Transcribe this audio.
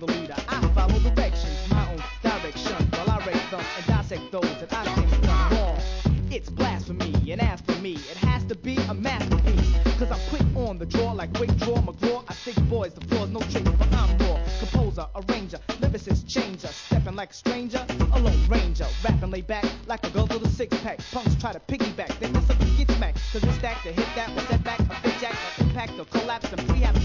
the leader. I follow directions, my own direction, while I rate them and dissect those that I think done wrong. It's blasphemy, and as for me, it has to be a masterpiece. Cause I'm quick on the draw, like Quick Draw McGraw. I think boys, the floor's no trick, but I'm raw. Composer, arranger, lyricist, changer, stepping like a stranger, a lone ranger, rapping laid back like a girl with a six pack. Punks try to piggyback, they mess up and get smacked. Cause it's stacked to hit that with setback, a fit jack, a impact, a collapse, and prehab